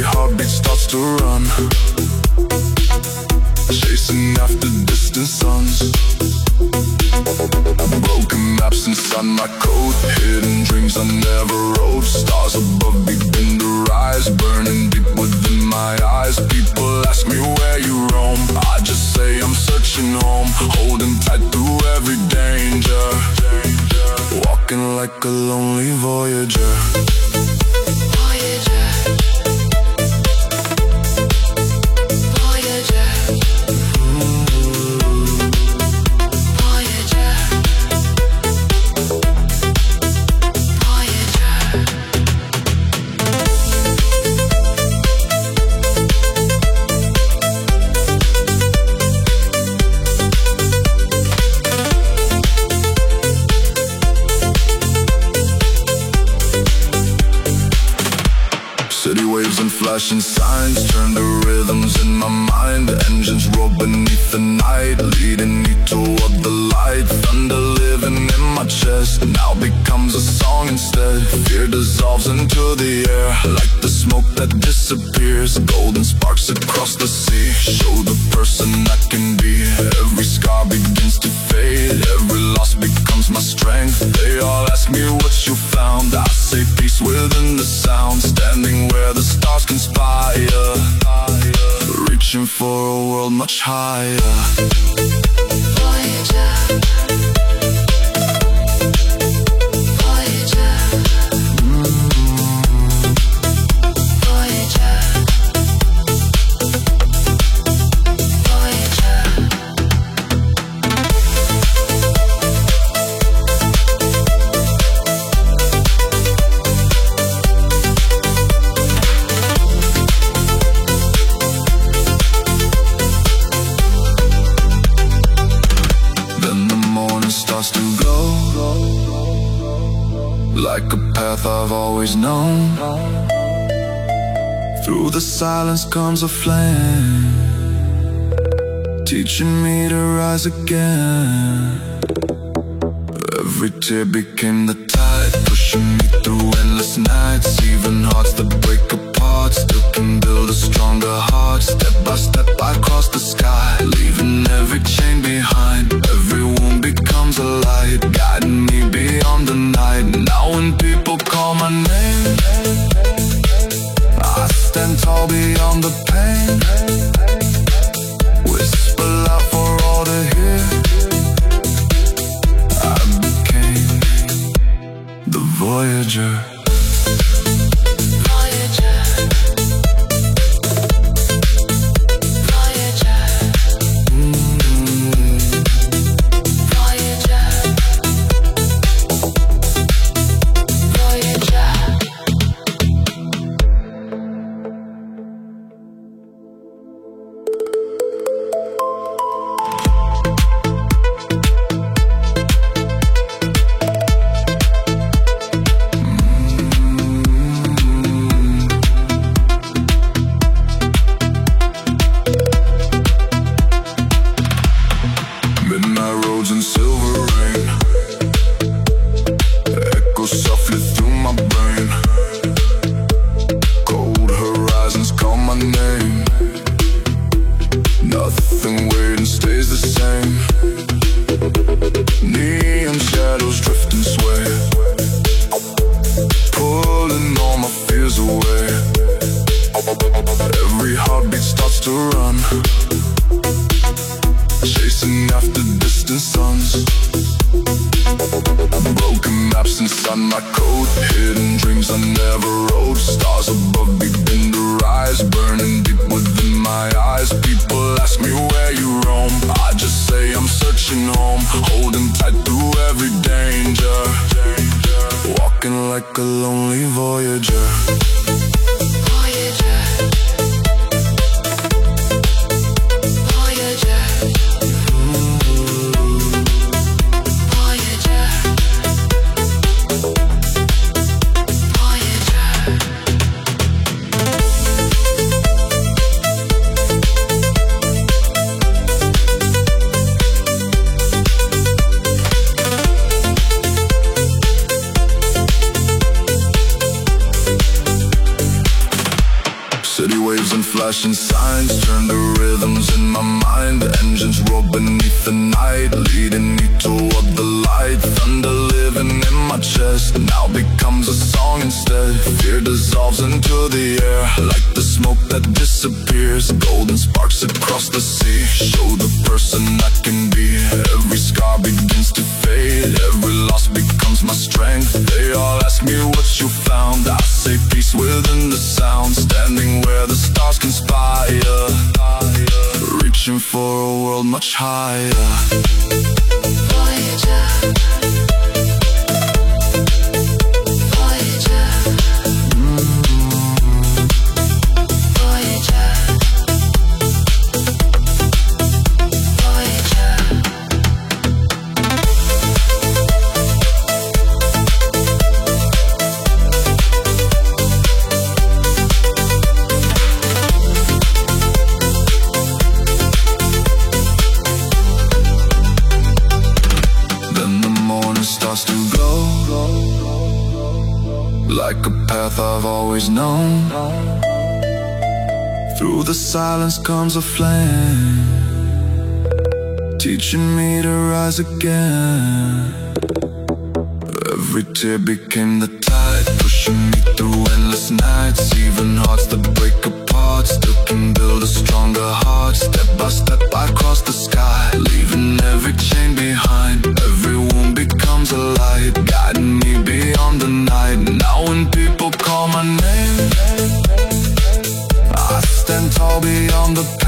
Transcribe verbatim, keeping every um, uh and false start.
heartbeat starts to run, chasing after distant suns. Broken maps inside my coat, hidden dreams I never wrote. Stars above begin to rise, burning deep within my eyes. People ask me where you roam, I just say I'm searching home, holding tight through every danger, walking like a lonely voyager. Flashing signs turn to rhythms in my mind. Engines roar beneath the night, leading me toward the light. Thunder living in my chest now becomes a song instead. Fear dissolves into the air like the smoke that disappears. Golden sparks across the sea show the person I can be. Every scar begins to fade, every loss becomes my strength. They all ask me what you found, I say peace within the sound. Standing where the stars conspire, reaching for a world much higher. Voyager. Like a path I've always known, through the silence comes a flame, teaching me to rise again. Every tear became the tide, pushing me through endless nights. Even hearts that break apart still can build a stronger heart. Step by step I cross the sky, leaving every chain behind. Every wound becomes a light, guiding me beyond the night. Now when people call my name, I stand tall beyond the pain. Whisper loud for all to hear, I became the Voyager. Like a lonely voyager. City waves and flashing signs turn to rhythms in my mind. Engines roar beneath the night, leading me toward the light. Thunder living in my chest now becomes a song instead. Fear dissolves into the air like the smoke that disappears. Golden sparks across the sea show the person I can be. Every scar begins to fade, every loss becomes my strength. They all ask me what you found, I say peace within the sound. Standing where the stars conspire, reaching for a world much higher. Voyager, Voyager, mm-hmm. Voyager, Voyager. Starts to glow like a path I've always known. Through the silence comes a flame, teaching me to rise again. Every tear became the tide, pushing me through endless nights. Even hearts that break apart still can build a stronger heart. Step by step I cross the sky, leaving every chain behind. Every wound becomes a light, guiding me beyond the night. Now when people call my name, I stand tall beyond the pain.